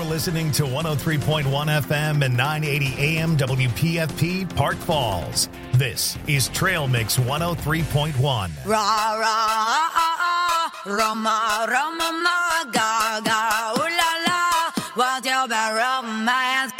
listening to 103.1 FM and 980 AM WPFP Park Falls. This is Trail Mix 103.1. Ra ra Roma Roma ma ga ga ooh la la, what's your bad romance?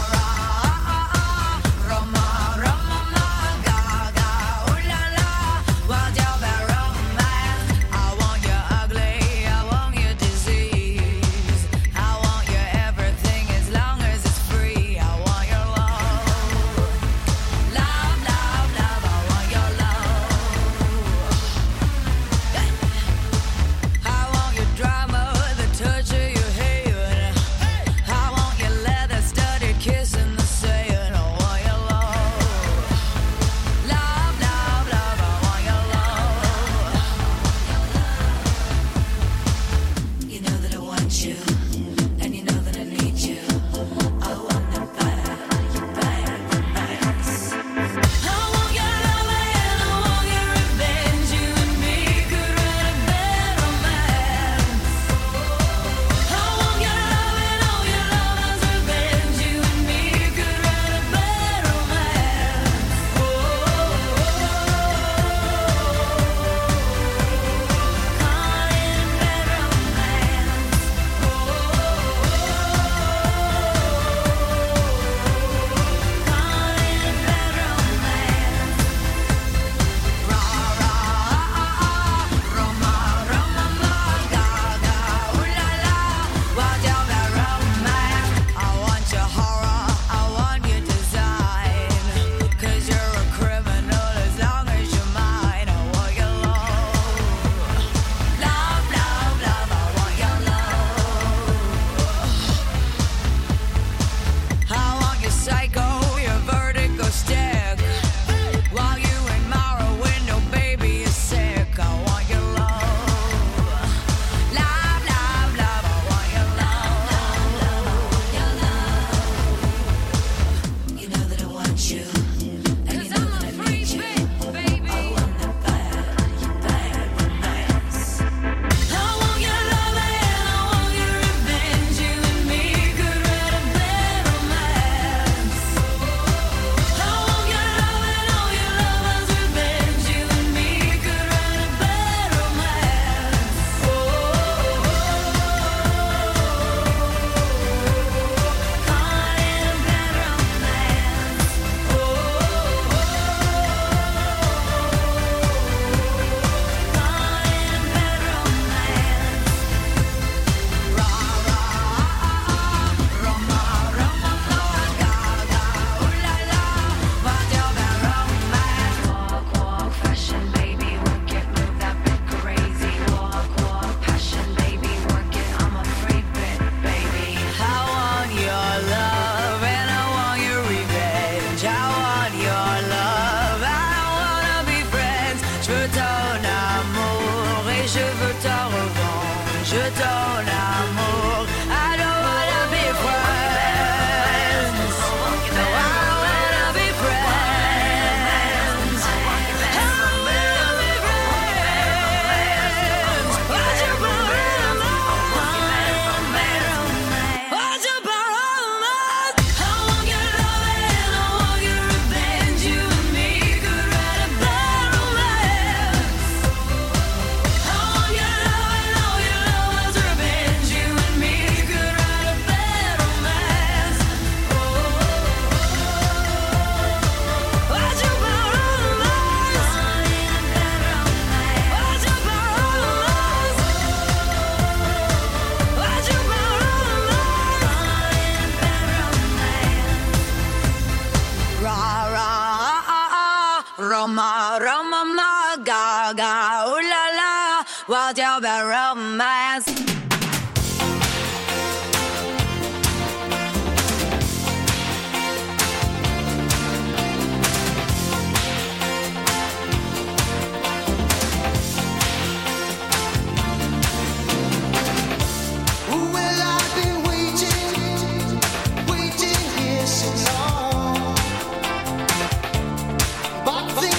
Roma, Roma, ma, ga, ga, ooh la la, what's your bad romance?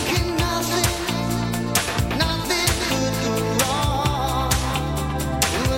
Nothing could go wrong.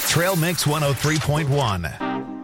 Trail Mix 103.1.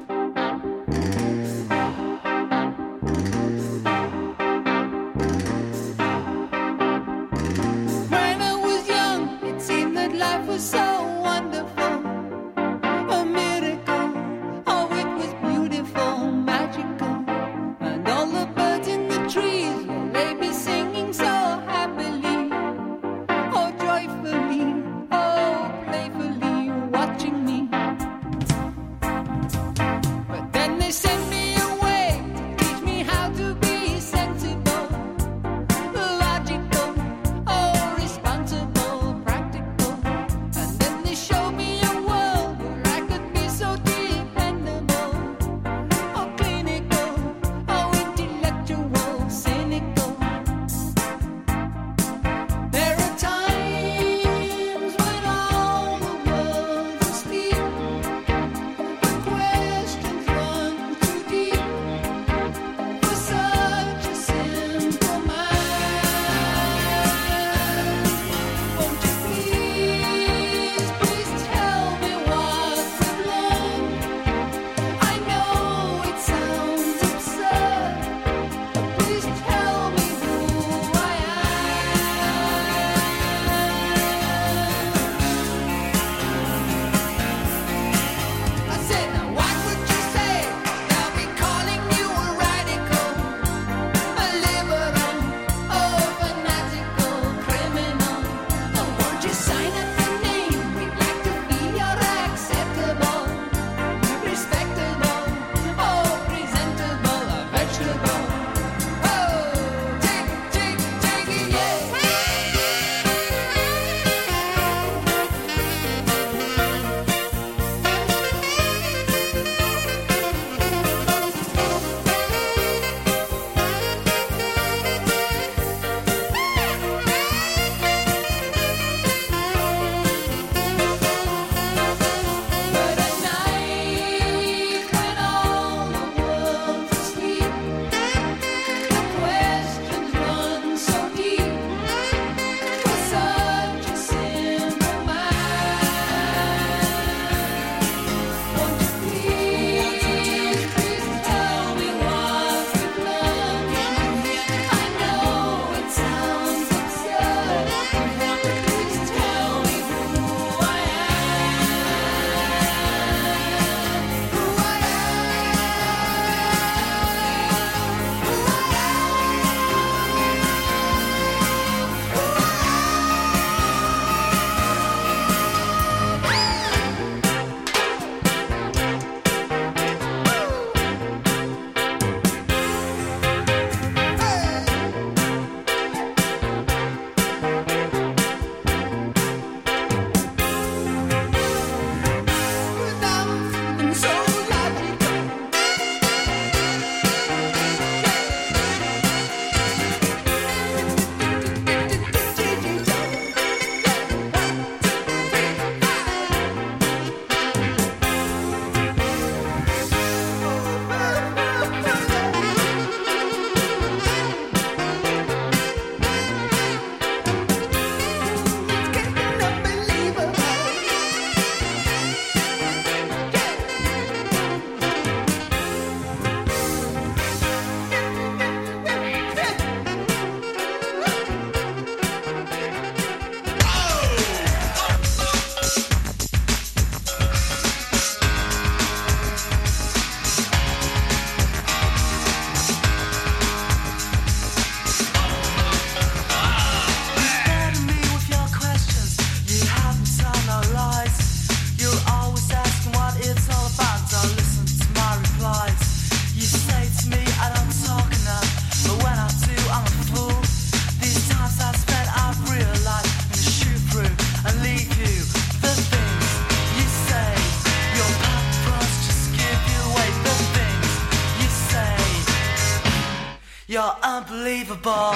You're unbelievable.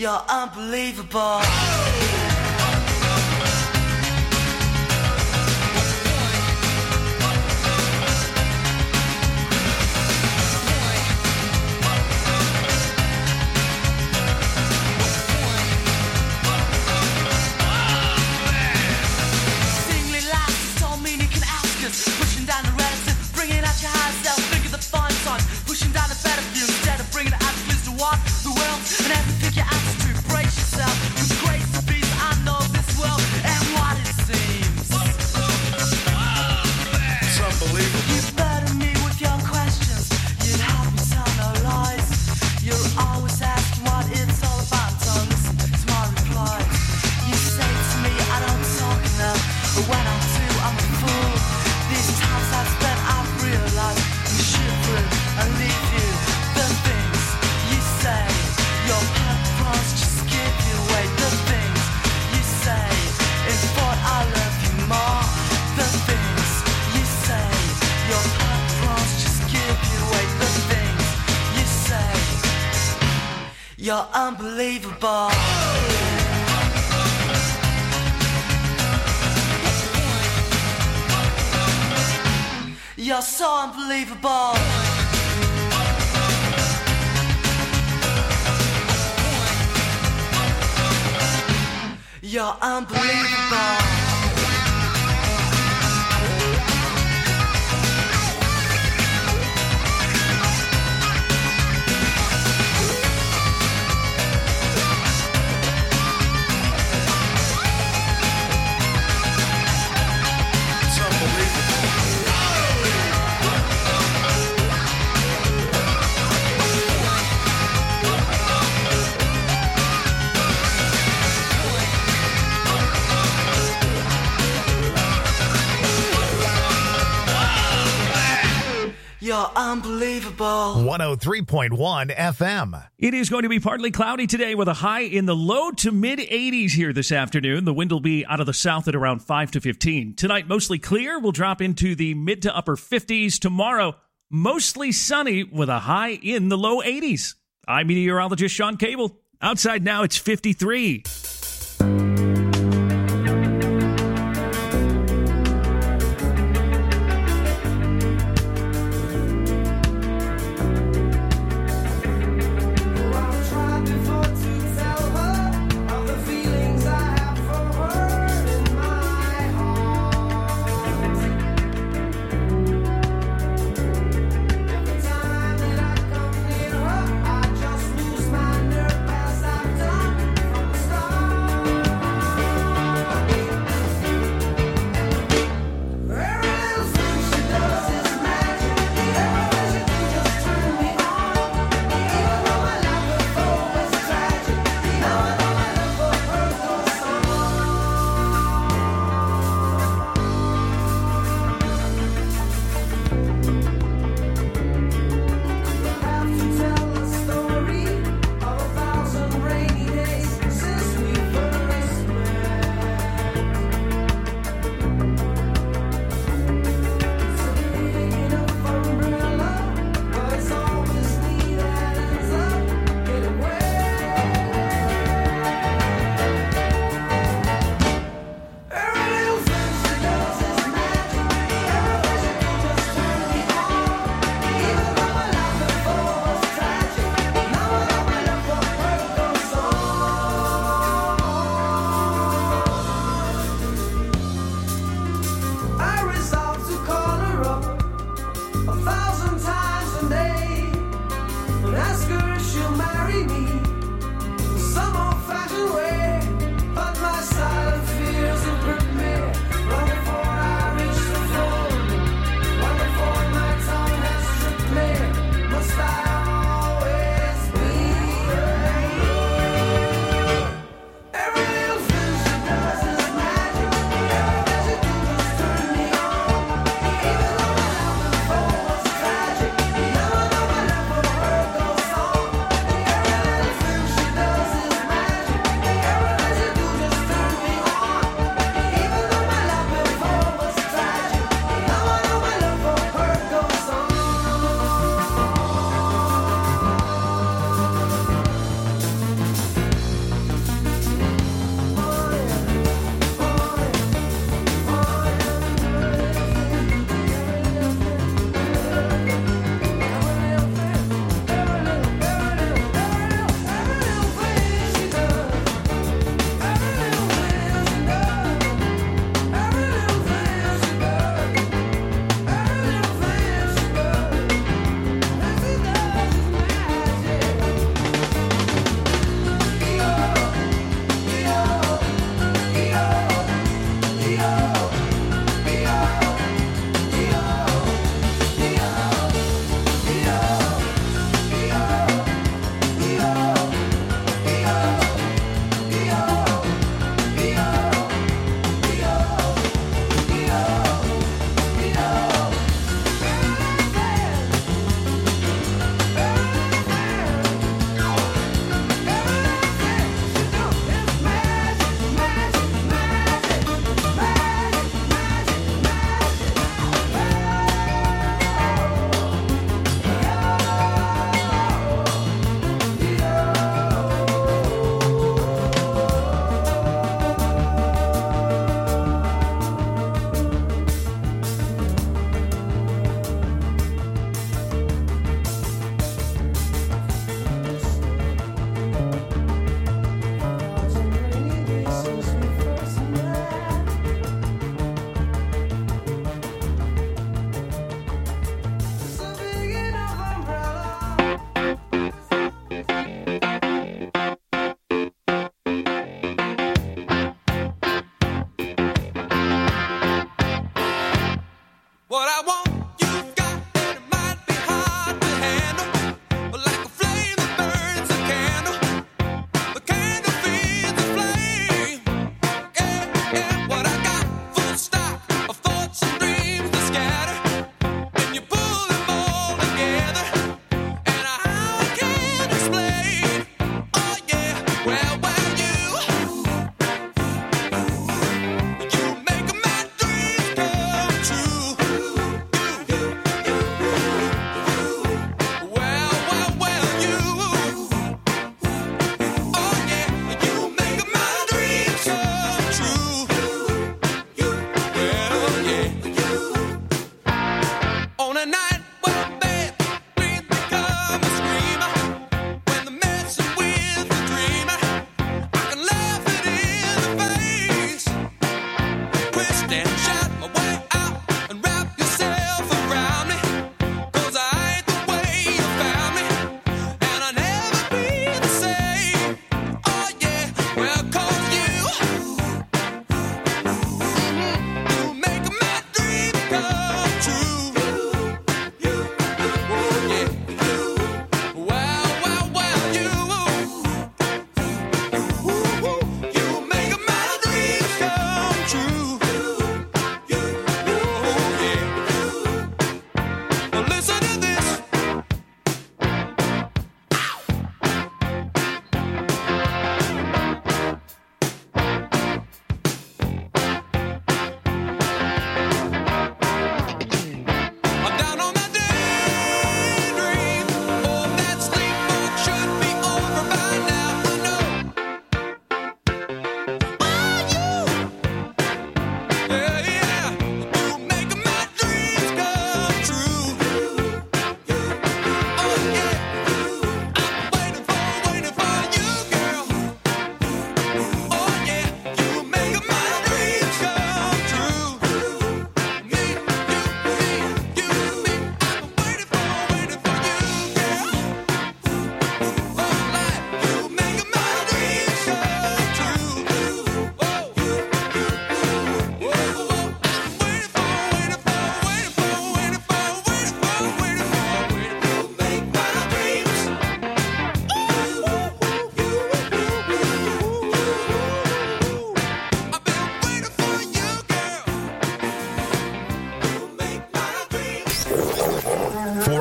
You're unbelievable. Pushing down the relative, bringing out your high self. Think of the fun times, pushing down the better view instead of bringing it out to walk the world and everything you have to brace yourself. With grace to be, I know this world and what it seems. It's unbelievable. You burden me with your questions. You help me tell no lies. You're always asking what it's all about. Don't listen to my replies. You say to me I don't talk enough, but when I do, I'm a fool. These times I've spent, I've realized you shoot through and leave you. The things you say, your purpose just give you away. The things you say, in thought I love you more. The things you say, your purpose just give you away. The things you say, you're unbelievable. You're so unbelievable. You're unbelievable. You're unbelievable. 103.1 FM. It is going to be partly cloudy today with a high in the low to mid 80s here this afternoon. The wind will be out of the south at around 5 to 15. Tonight, mostly clear. We'll drop into the mid to upper 50s. Tomorrow, mostly sunny with a high in the low 80s. I'm meteorologist Sean Cable. Outside now, it's 53. I just lose my nerve as I've done from the start.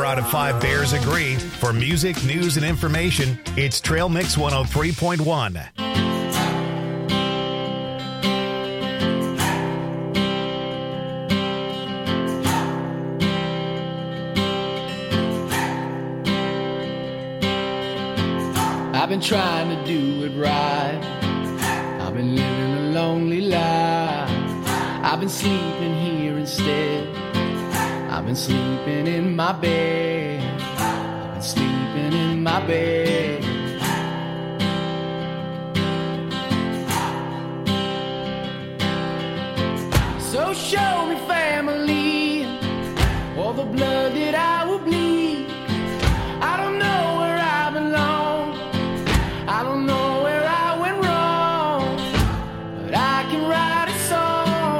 out of 5 Bears agree. For music, news, and information, it's Trail Mix 103.1. I've been trying to do it right. I've been living a lonely life. I've been sleeping here instead. I've been sleeping in my bed. I've been sleeping in my bed. So show me family, all the blood that I will bleed. I don't know where I belong. I don't know where I went wrong, but I can write a song.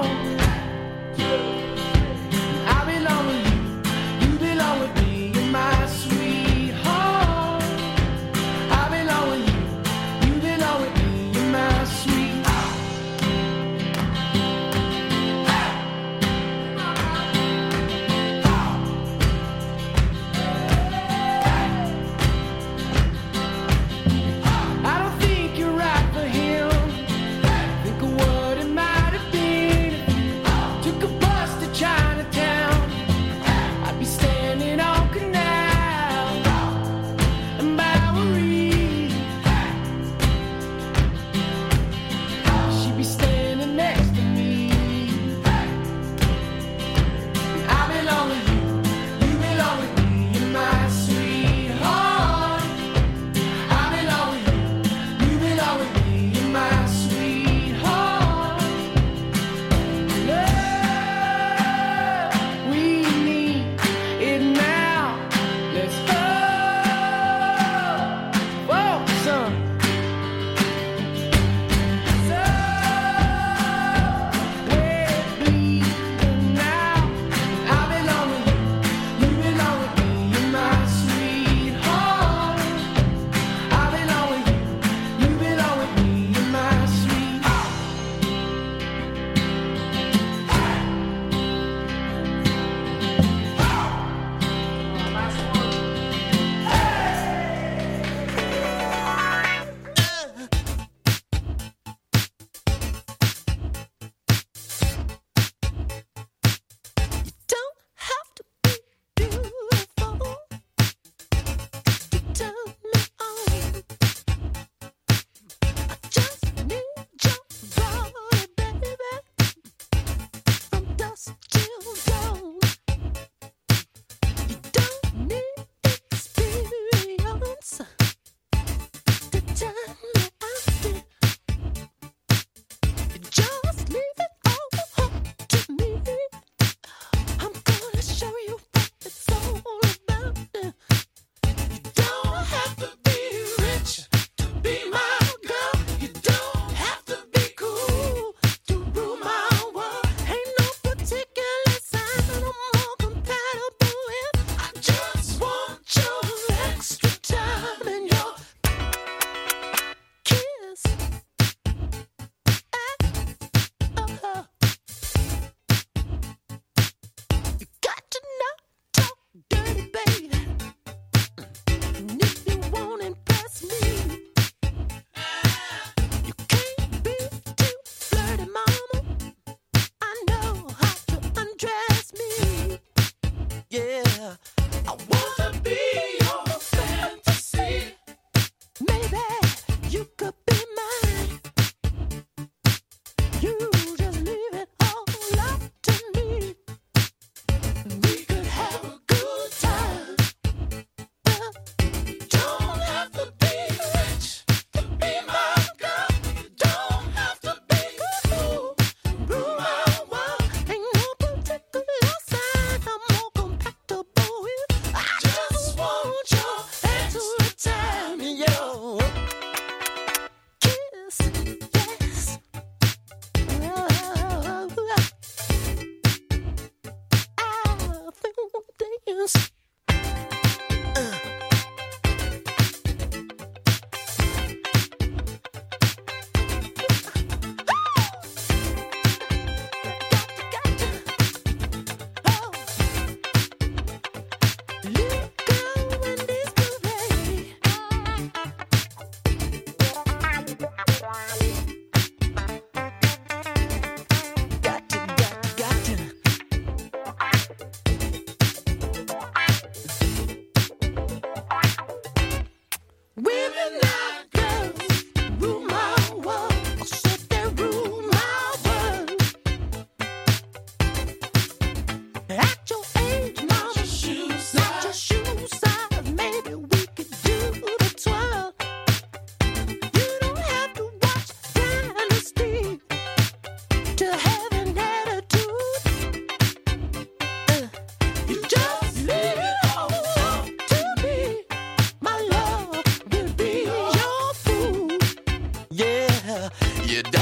I belong with you, you belong with me, you're my sweetheart. I belong with you, you belong with me, you're my sweetheart.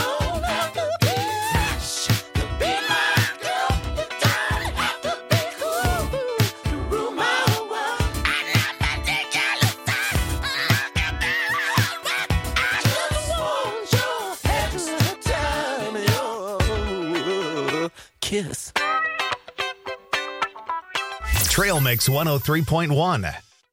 don't have to be fresh to be my girl. You don't have to be cool to rule my world. I love that thing you look at. Look at me, I just want your extra time, your kiss. Trail Mix 103.1.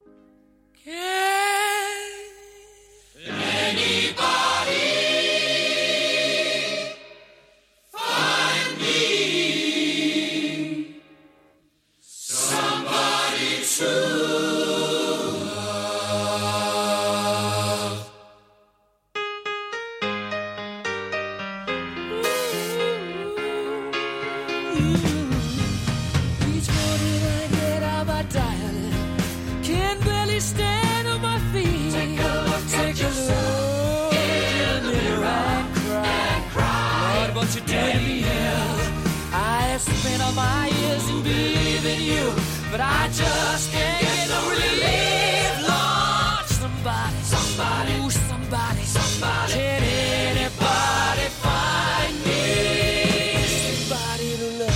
Each morning I get out my diary, can barely stand on my feet. Take a look in the mirror and cry. Lord, what you did to me is I have spent all my years in believing you, but I just can't get no relief. Lord, somebody, ooh, somebody, can anybody find me somebody to love?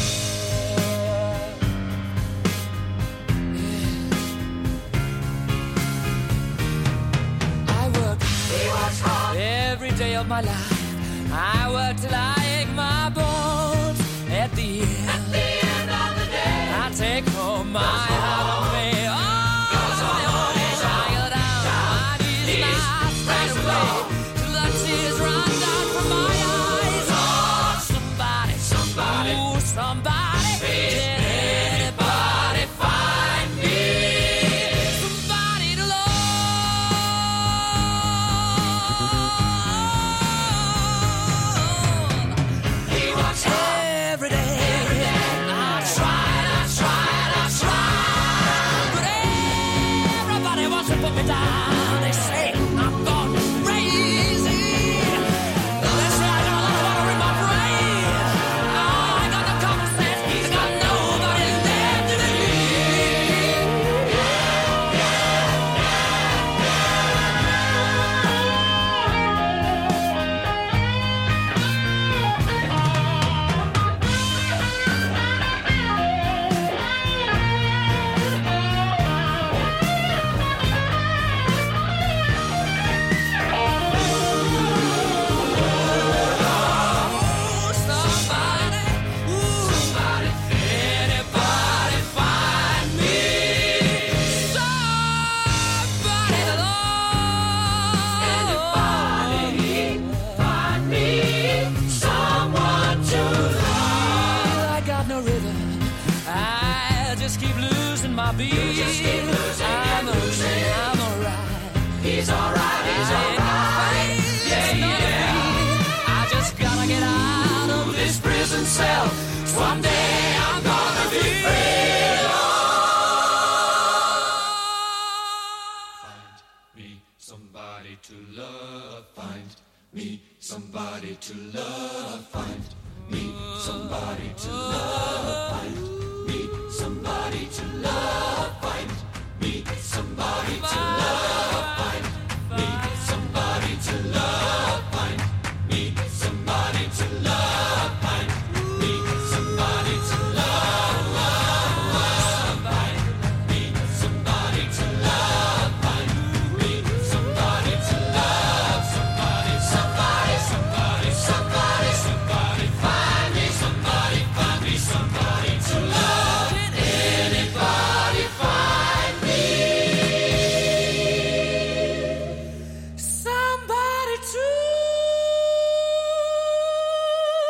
He works hard every day of my life. I work till I ache my bones. At the end of the day, I take home my heart of me. Oh, I go down my knees and I straight away till the tears run down from my eyes. Oh, somebody, ooh, somebody, can anybody find me somebody to love? He works every day. I tried, but everybody wants to put me down. They say I'm gone crazy. They say I got a lot of water in my brain. I got no common sense. I got nobody left in me. Somebody, anybody find me somebody to love? Anybody find me someone to love? I got no rhythm. I just keep losing my beat. I'm alright. He's alright. I just gotta get out of this prison cell. Someday I'm gonna be free. Find me somebody to love. Find me somebody to love. Find me somebody to love. Find me somebody to love. Find me somebody to love. Find me somebody to love. Find me somebody to love. Find me somebody to love. Find me somebody to love. Find me somebody to love. Somebody, somebody, somebody, somebody, somebody. Find me somebody to love. Can anybody find me somebody to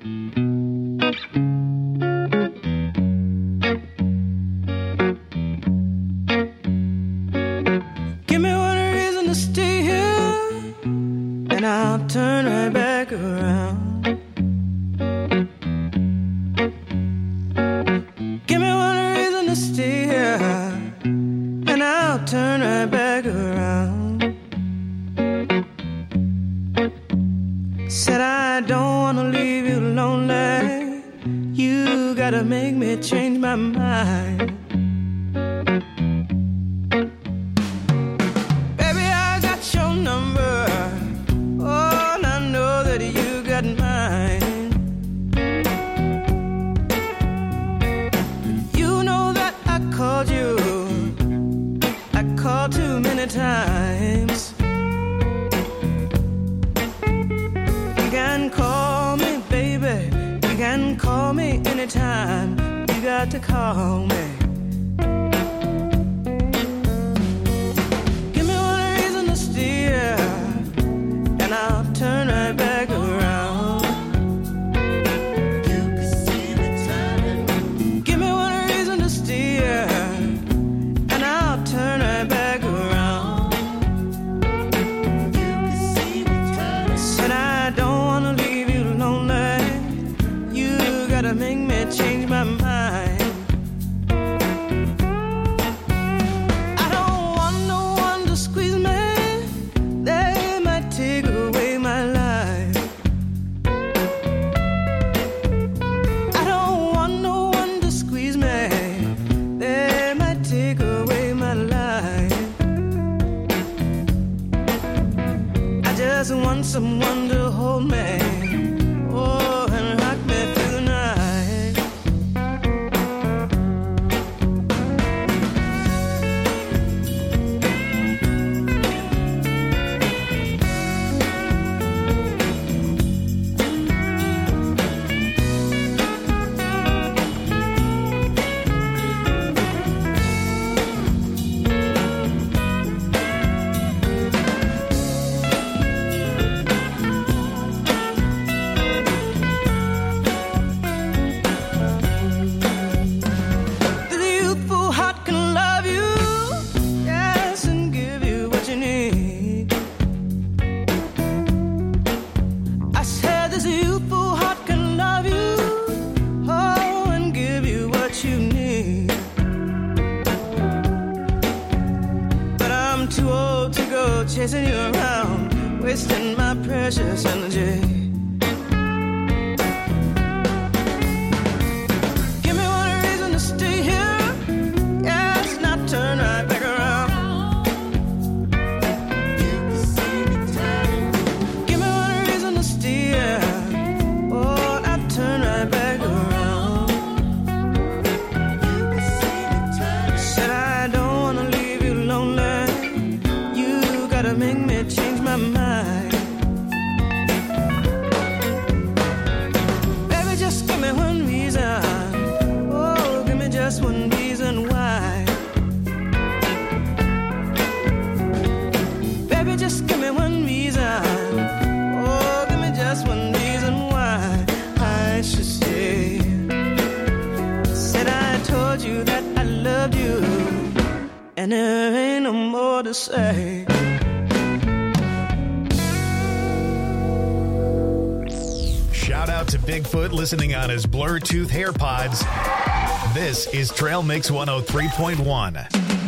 Give me one reason to stay here, and I'll turn right back around. Give me one reason to stay here, and I'll turn right back around. Said I don't wanna leave you lonely. You gotta make me change my mind. Baby, I got your number. Oh, and I know that you got mine. You know that I called you. I called too many times. You can call me, baby. You can call me anytime. You got to call me. Give me one reason to steer, and I'll turn right back around. You can see me turning. Give me one reason to steer, and I'll turn right back around. You can see me turning. Said I don't wanna leave you lonely. You gotta make me change my mind. I don't want no one to squeeze me. They might take away my life. I don't want no one to squeeze me. They might take away my life. I just want someone to hold me. Oh, and rock me through the night. The youthful heart can love you, yes, and give you what you need. I said this youthful heart can love you, oh, and give you what you need. But I'm too old to go chasing you around, wasting my precious energy. Give me one reason to stay here, yes, and I'll turn right back around. Give me one reason to stay here, oh, and I'll turn right back around. Said I don't wanna leave you lonely. You gotta make me change my mind. Baby, just give me one reason. Oh, give me just one reason why. Baby, just give me one reason. Oh, give me just one reason why I should stay. Said I told you that I loved you, and there ain't no more to say. Shout out to Bigfoot listening on his Bluetooth AirPods. This is Trail Mix 103.1.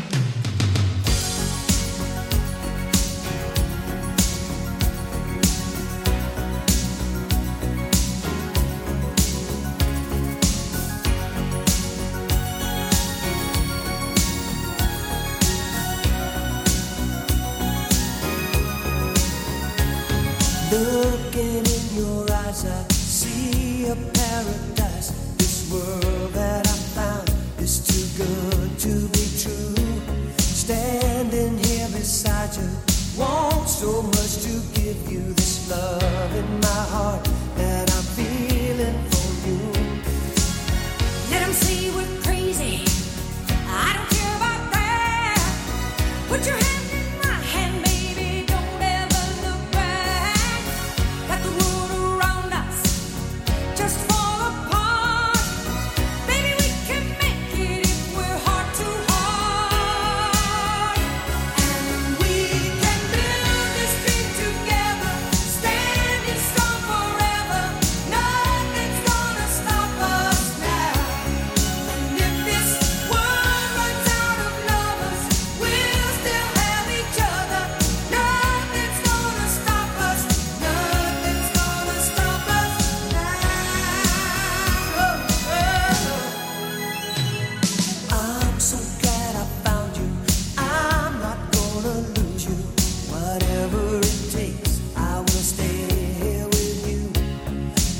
Looking in your eyes, I see a paradise. This world that I found is too good to be true. Standing here beside you, want so much to give you this love in my heart that I'm feeling for you. Let 'em say we're crazy. I don't care about that. Put your hand in my hand, baby. Don't ever look back. Got the world around us. Just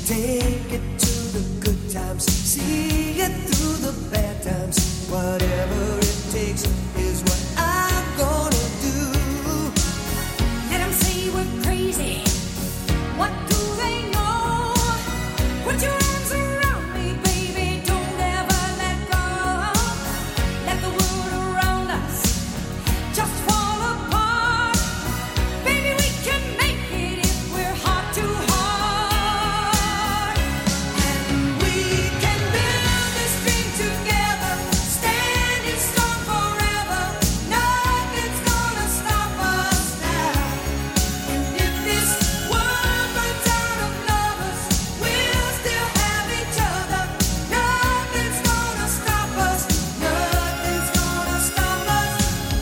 Take it to the good times, see it through the bad times. Whatever it takes is what I'm gonna do. Let 'em say we're crazy. What do they know? Put your arms around me, baby. Don't ever let go. Let the world around us just fall apart. Baby, we can make it if we're heart to heart. And we can build this dream together, standing strong forever. Nothing's gonna stop us now. And if this world runs out of lovers, we'll still have each other. Nothing's gonna stop us. Nothing's gonna stop us.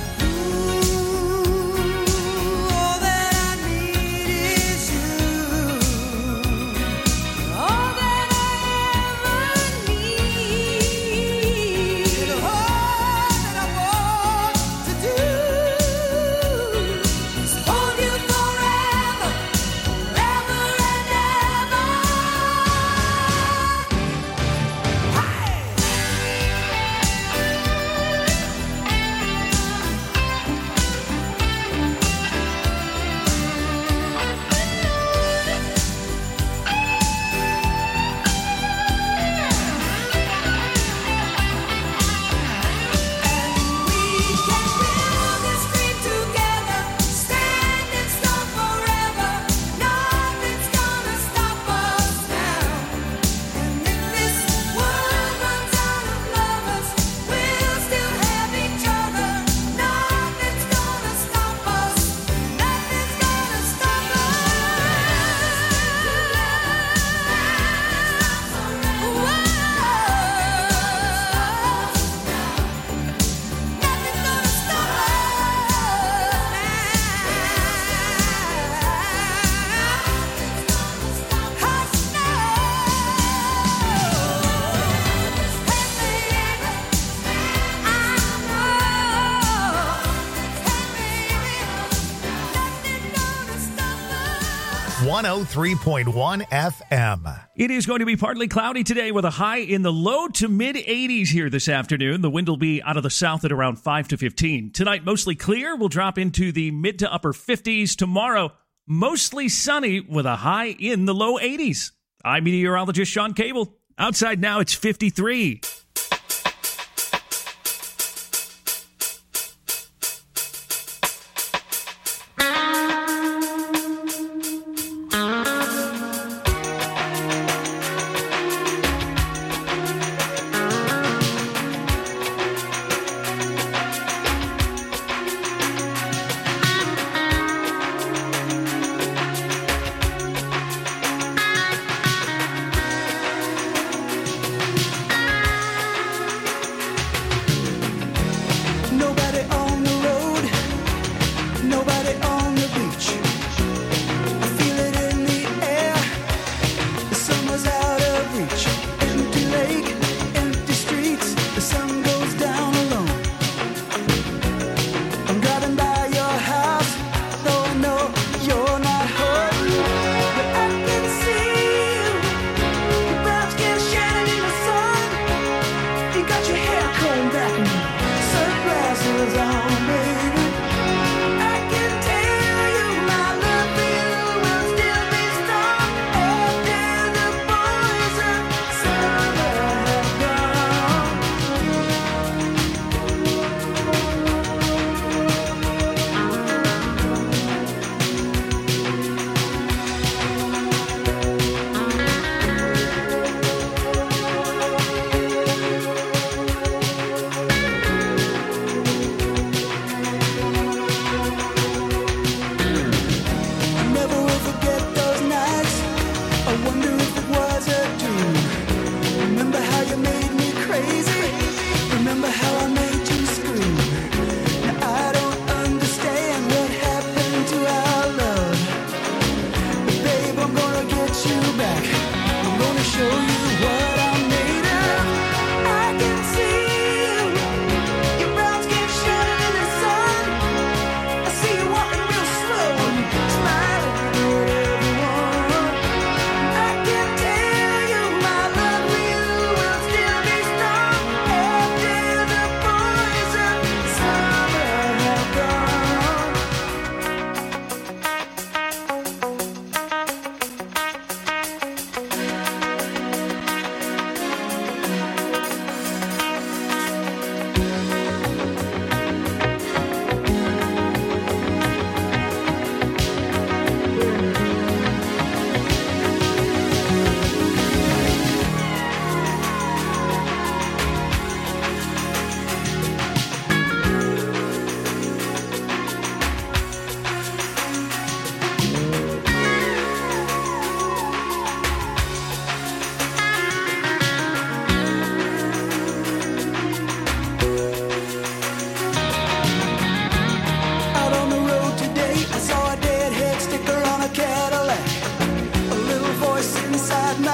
Ooh, all that I need is you. All that I ever need. And all that I want to do is hold you forever, forever and ever. We can build this dream together, standing strong forever. Nothing's gonna stop us now. And if this world runs out of lovers, we'll still have each other. Nothing's gonna stop us. Nothing's gonna stop us. 103.1 FM. It is going to be partly cloudy today with a high in the low to mid 80s here this afternoon. The wind will be out of the south at around 5 to 15. Tonight, mostly clear. We'll drop into the mid to upper 50s. Tomorrow, mostly sunny with a high in the low 80s. I'm meteorologist Sean Cable. Outside now, it's 53. Nobody on the road, nobody on the beach. I feel it in the air, the summer's out of reach. Empty lake, empty streets, the sun goes down alone. I'm driving by your house, though I know you're not home. But I can see you, your brown skin shining in the sun. You got your hair combed back and sunglasses on, baby. I can tell you my love for you will still be strong after the boys of summer have gone. I never will forget those nights. I wonder if it was a dream. Remember how you made me crazy? Remember how I made you scream? Now I don't understand what happened to our love. But babe, I'm gonna get you back. I'm gonna show you what I'm made of. I can see you, your brown skin shining in the sun. I see you walking real slow, smiling at everyone. I can tell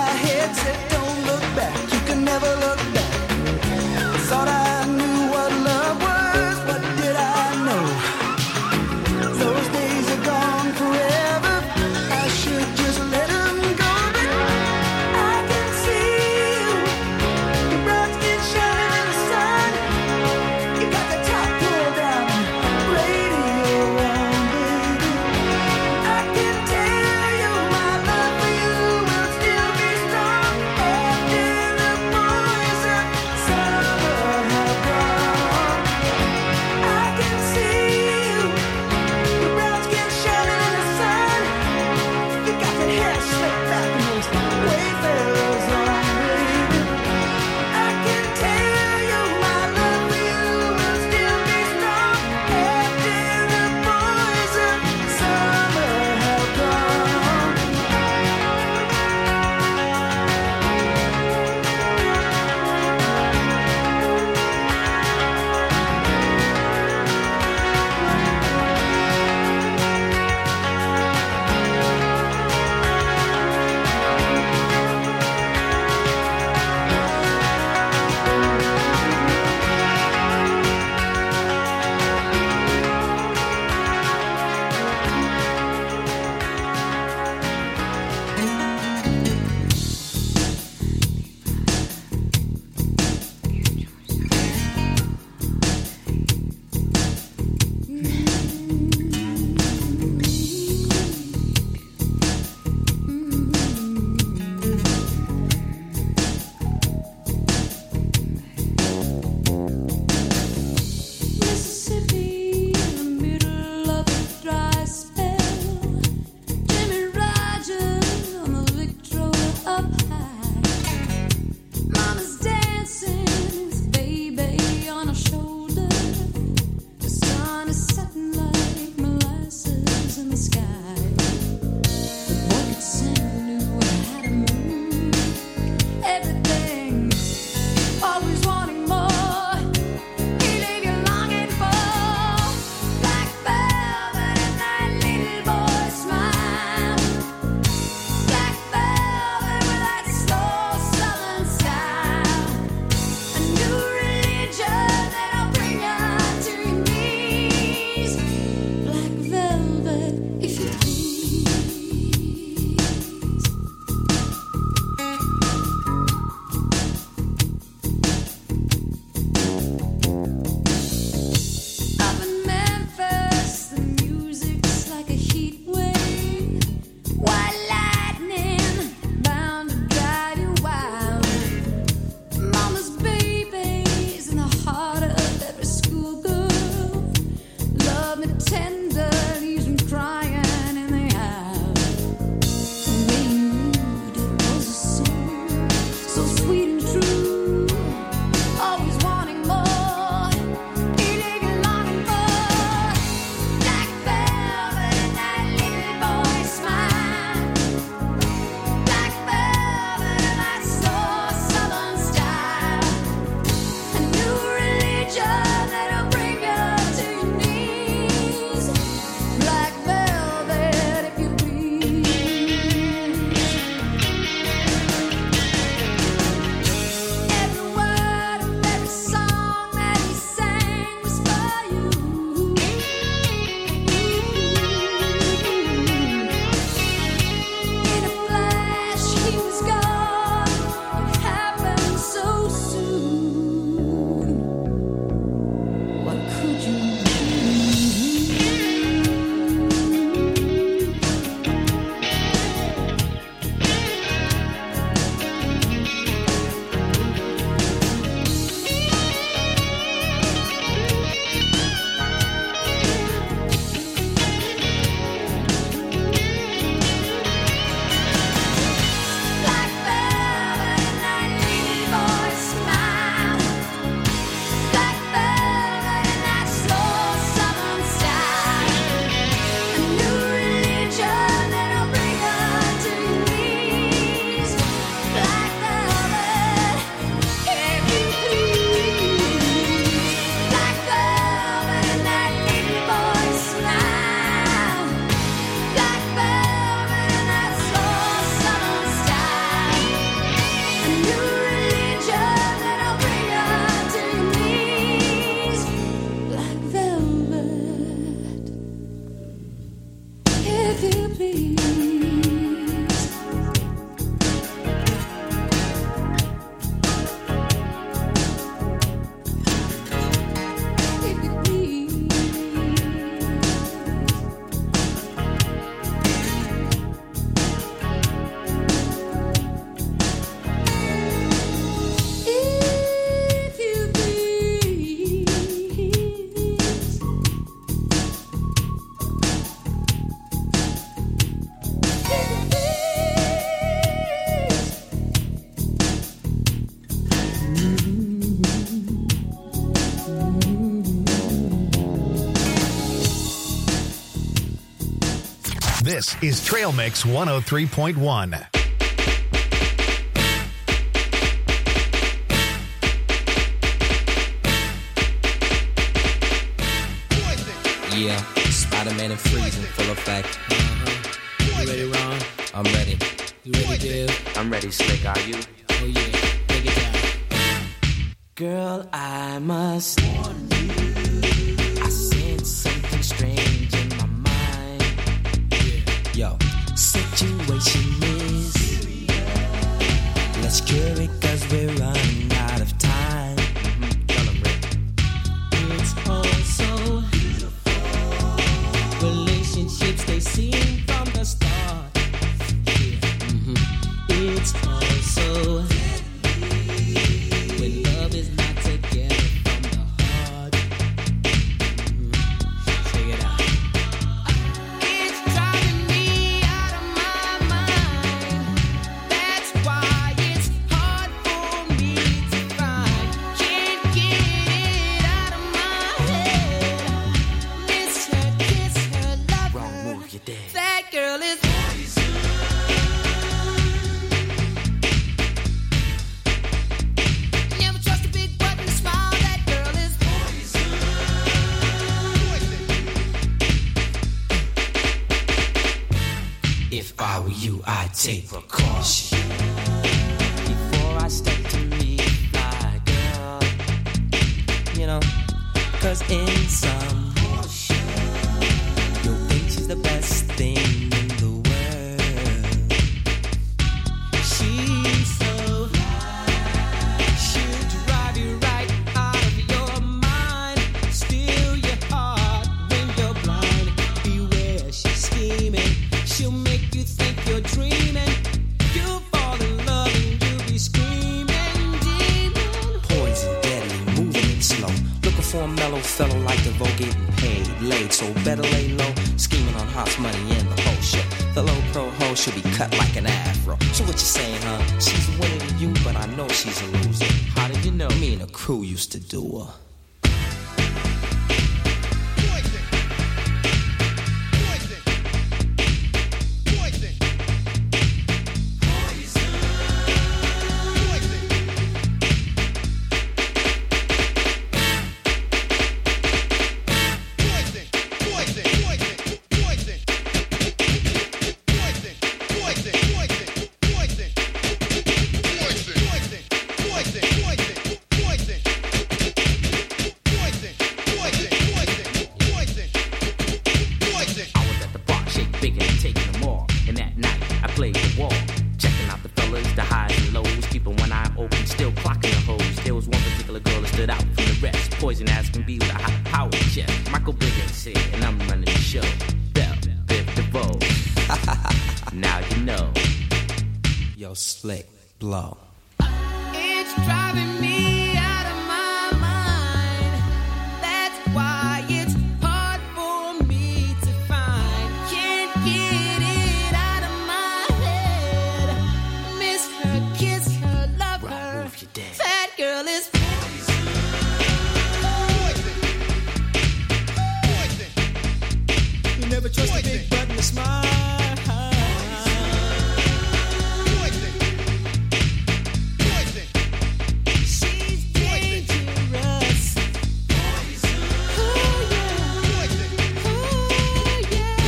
my head said, don't look back, you can never look back. Thought I knew what love was, what did I know? Those days are gone forever, I should just let them go. But I can see you, your brown skin shining in the sun. You got the top pulled down, radio on, baby. I can tell you my love for you will still be strong after the boy This is Trail Mix 103.1. Yeah, Spider-Man and Freeze in full effect. You ready, Ron? I'm ready. You ready, Dave? I'm ready, Slick. Are you? Oh yeah, take it down. Girl, I must warn you. I sense something strange in my mind. Yo, situation is serious. Let's cure it 'cause we're running out of time. Tell 'em, Rick. It's all so beautiful. Relationships they seem from the start. It's all so when love is not together from the heart. Check it out. It's driving me out of my mind. That's why it's hard for me to find. Can't get it out of my head. Miss her, kiss her, love Wrong her. move, you're dead. That girl is never trust a big button to smile. That girl is If I were you, I'd take precaution before I step to meet my girl. You know, 'cause in some you'll think she's the best thing in the world. She's so she'll drive you right out of your mind, steal your heart when you're blind. Beware, she's scheming. She'll make you think you're dreaming. You'll fall in love and you'll be screaming, demon. Poison, deadly, moving it slow. Looking for a mellow fellow like the Vogue, getting paid, laid, so better lay low. Scheming on hot money and the whole shit. The low pro hoe should be cut like an afro. So what you saying, huh? She's a winner to you, but I know she's a loser. How did you know? Me and the crew used to do her. I was at the bar, shake big and taking them all. And that night, I played the wall. Checking out the fellas, the highs and lows. Keeping one eye open, still clocking the hoes. There was one particular girl that stood out from the rest. Poison as can be with a high power chest. Michael Biggins here, and I'm running the show. Bell, Biff DeVoe. Now you know. Yo, Slick, blow. it's driving me out of my mind. That's why it's hard for me to find. Can't get it out of my head. Miss her, kiss her, love her. Move, you're dead. That girl is You never trust a big button to smile. she's dangerous. Oh yeah. Oh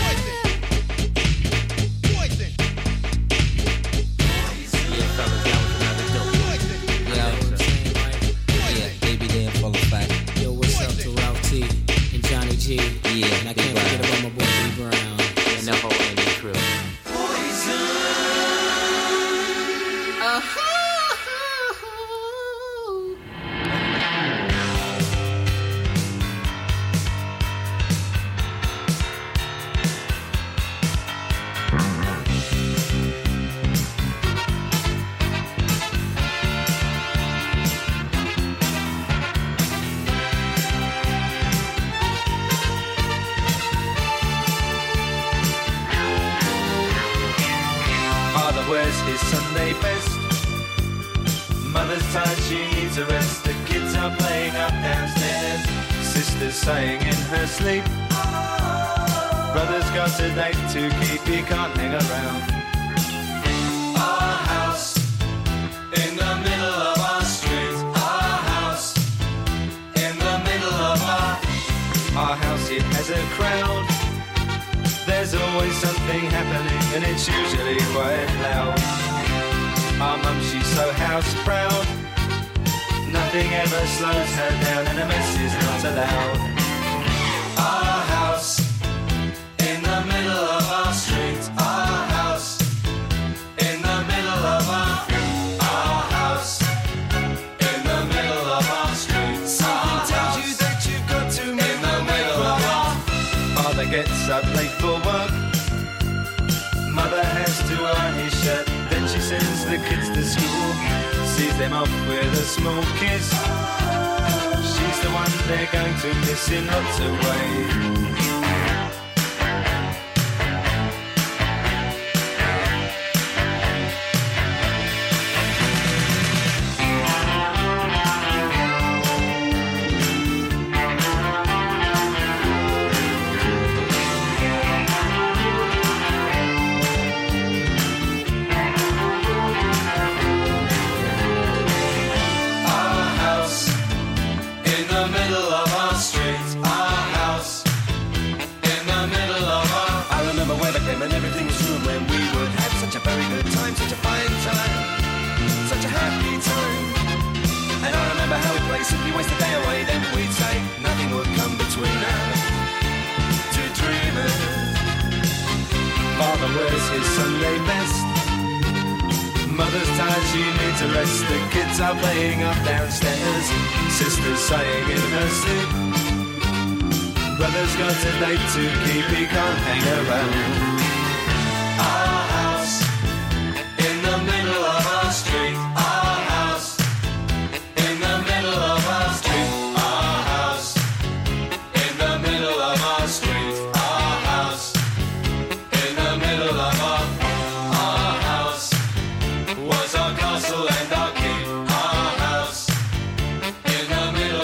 yeah. Yeah, fellas, that was another dope. Yeah, baby, they in full effect. Yo, what's up to Ralph T and Johnny G? Yeah, And I can't forget about my boy B Brown. And the whole Andy crew. Father wears his Sunday best. Mother's tired, she needs a rest. The kids are playing up downstairs. Sister's sighing in her sleep. Brother's got a date to keep, he can't hang around. Our house in the middle of our street. Our house in the middle of our house, it has a crowd. There's always something happening and it's usually quite loud. Our mum, she's so house proud. Nothing ever slows her down and a mess is not allowed. Our house in the middle of our street. Our house in the middle of our house in the middle of our street. Something tells you that you've got to in the middle of our. Father gets up late for work. Mother has to iron his shirt. Then she sends the kids to school, sees them off with a small kiss. She's the one they're going to miss in lots of ways. And everything was true when we would have such a very good time, such a fine time, such a happy time. And I remember how we'd play, simply waste the day away. Then we'd say nothing would come between us, two dreamers. Father wears his Sunday best. Mother's tired, she needs a rest. The kids are playing up downstairs. Sister's sighing in her sleep. Brother's got a date to keep, he can't hang around.